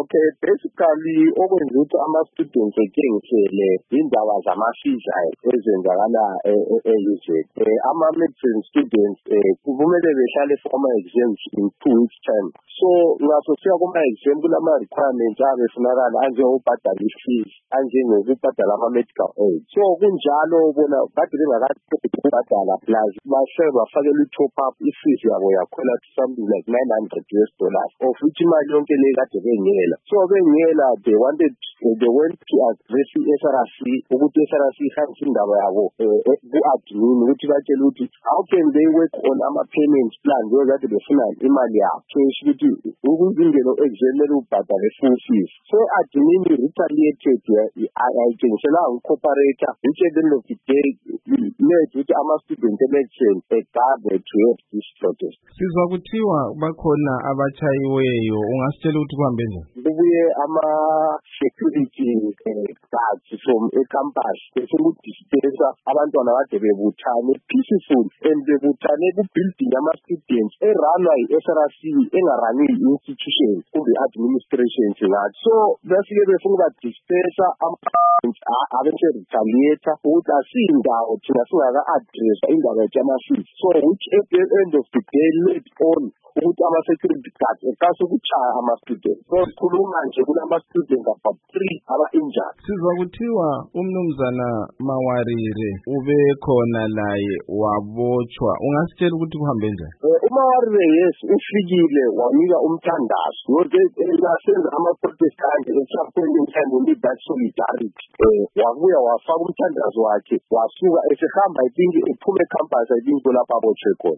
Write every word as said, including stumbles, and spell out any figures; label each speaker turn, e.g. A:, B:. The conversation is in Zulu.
A: Okay, basically okwenza ukuthi ama-students ethengisele indaba zama-fees ezenzakala e-U Z. Ama-medicine students kumele behlale for ama-exams in two weeks time. So ngaso siya kuma-exam kulama-requirements abefunakala anjengokubhadala i-fees, anjengokubhadala ama-medical aid. So kunjalo bona kade bengakaqedi ukubhadala plus base bafakela i-top up i-fees yabo yakhwela to something like nine hundred U S dollars of which imali yonke le kade bengela. So bengela they wanted they went to address i-S R C ukuthi i-S R C ihambise indaba yabo ku-admin ukuthi batshele ukuthi how can they work on ama-payment plan njengoba kade befuna imali yabo. So isho ukuthi ukuzingelo examele ubhadale full fees. So admin retaliated ayitshengisela ucooperator which at the end of the day led ukuthi ama-student e-medicine egade to have this protest.
B: Sizwa kuthiwa bakhona abachayiweyo, ungasitshela ukuthi kuhambe njani?
A: Kubuye ama-security guards from e-campus bese kudispersa abantwana kade bebuthane peaceful and bebuthane ku-building ama-students erunwa yi-S R C engarani i-institution kumbe administration singathi. So befike befuna ukubadispersa abese retaliate ukuthi asiyindawo thina singaka-addressa indaba yethu yama-fees. So which at the end of the day led on ukuthi ama-security guards ekase ukuchaya ama-students. So sikhuluma nje kulama-students about three aba-injured.
B: Sizwa kuthiwa umnumzana Mawarire ube khona laye wabotshwa, ungasitshela ukuthi kuhambe njani?
A: uMawarire yes ufikile wanika umthandazo ngoba esenza ama-protest kanje esapheleni time we that solidarity. Wabuya wafaka umthandazo wakhe wasuka esehamba I think ephuma ecampus I think kulapha abotshwe khona.